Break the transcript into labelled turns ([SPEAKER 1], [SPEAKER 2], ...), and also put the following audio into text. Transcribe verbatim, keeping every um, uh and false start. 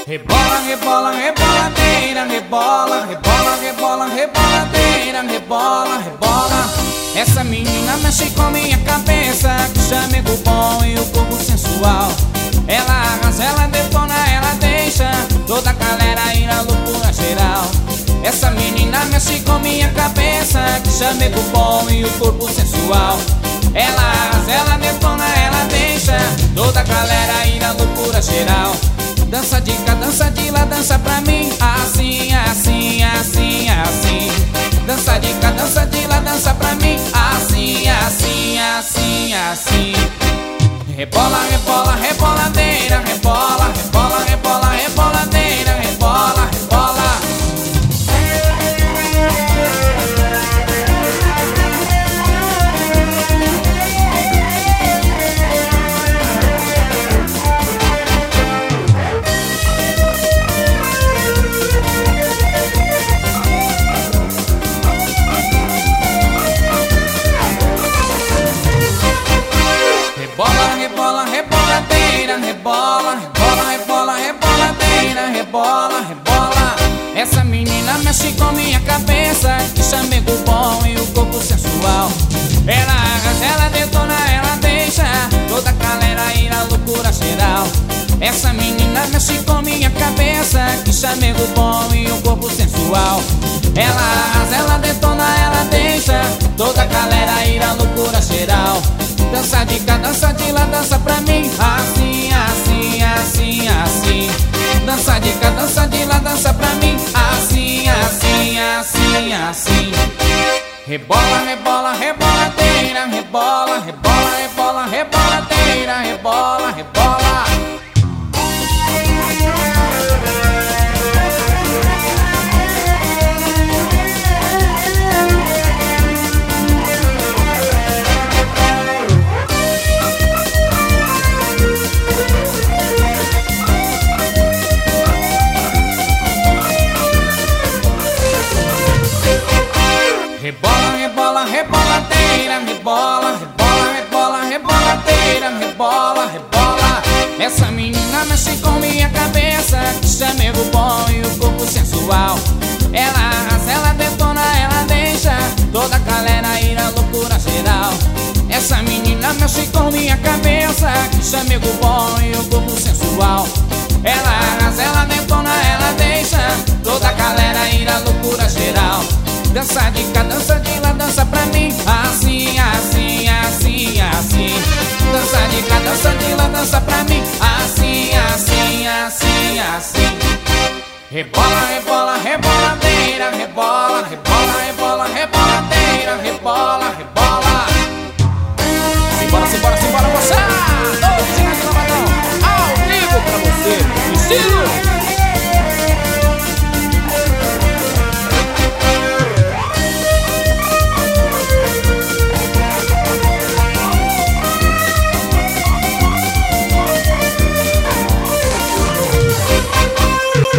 [SPEAKER 1] Rebola, rebola, reboladeira, rebola, rebola, rebola, reboladeira, rebola, rebola. Essa menina mexe com minha cabeça, que chamego bom e o corpo sensual. Ela arrasa, ela detona, ela deixa toda a galera ir à loucura geral. Essa menina mexe com minha cabeça, que chamego bom e o corpo sensual. Ela arrasa, ela detona, ela deixa toda a galera ir à loucura geral. Dança de cá, dança de lá, dança pra mim, assim, assim, assim, assim. Dança de cá, dança de lá, dança pra mim, assim, assim, assim, assim. Rebola, rebola, reboladeira, rebola, rebola, rebola, reboladeira, rebola, rebola. Rebola, rebola, reboladeira, rebola, rebola, rebola, reboladeira, rebola, rebola. Essa menina mexe com minha cabeça, que chamego bom e o corpo sensual. Ela arrasa, ela detona, ela deixa toda a galera ir à loucura geral. Essa menina mexe com minha cabeça, que chamego bom e o corpo sensual. Ela arrasa, ela detona, ela deixa toda a galera ir à loucura geral. Dança de cá, dança de lá, dança pra mim, assim, assim, assim, assim. Dança de cá, dança de lá, dança pra mim, assim, assim, assim, assim. Rebola, rebola, reboladeira, rebola, rebola, rebola, reboladeira, rebola, rebola. Rebola, rebola, reboladeira, rebola, rebola, rebola, reboladeira, rebola, rebola. Essa menina mexe com minha cabeça, que chamego bom e o corpo sensual. Ela arrasa, ela detona, ela deixa toda a galera ir à loucura geral. Essa menina mexe com minha cabeça, que chamego bom e o corpo sensual. Ela arrasa, ela detona, ela deixa toda a galera ir à loucura geral. Dança de cá, dança de lá, dança pra mim, assim, assim, assim, assim. Dança de cá, dança de lá, dança pra mim, assim, assim, assim, assim. Rebola, rebola, reboladeira, rebola, rebola, rebola, reboladeira, rebola, rebola. Simbora, simbora, simbora, moçada! Ô, Tiago Lavadão, ao vivo pra você, estilo